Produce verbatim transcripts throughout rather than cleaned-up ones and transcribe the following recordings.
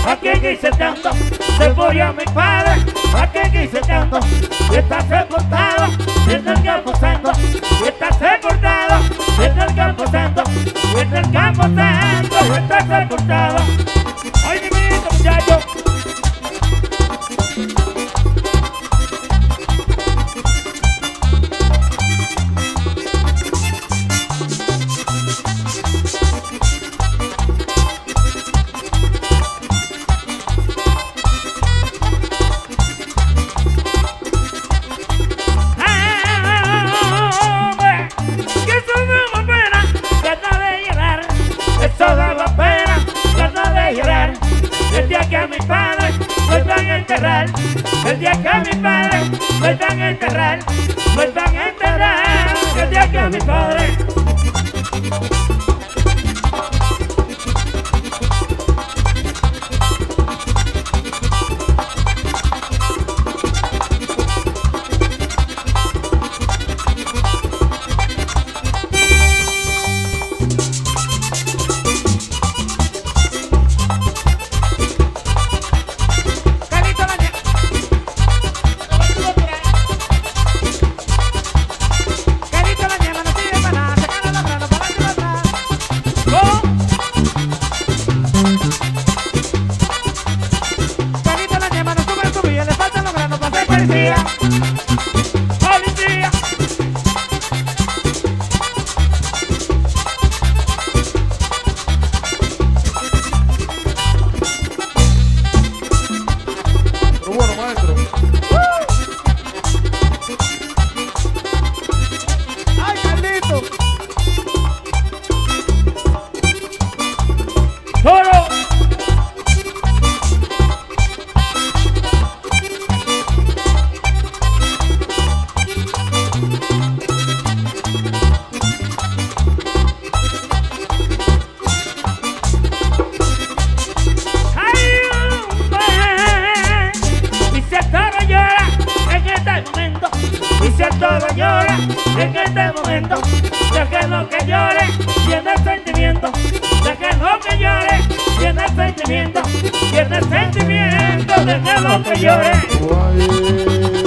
¿a quién hice tanto? Se murió mi padre, ¿a quién hice tanto? Y está sepultado en el campo santo, y está sepultado en el campo santo, y en el campo santo, y está sepultado. ¡Ay, divino, muchachos! El día que a mi padre me van a enterrar, el día que a mi padre me van a enterrar, me van a enterrar, el día que a mi padre. Policía, policía. Pero bueno, maestro. ¡Ay, Carlito! ¡Toro! Y si el toro llora en este momento, déjenlo que llore, tiene el sentimiento. Déjenlo que llore, tiene el sentimiento. Tiene el sentimiento, déjenlo que llore.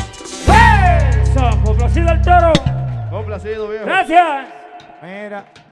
¡Hey! Complacido el toro. Complacido, viejo. Gracias. Mira.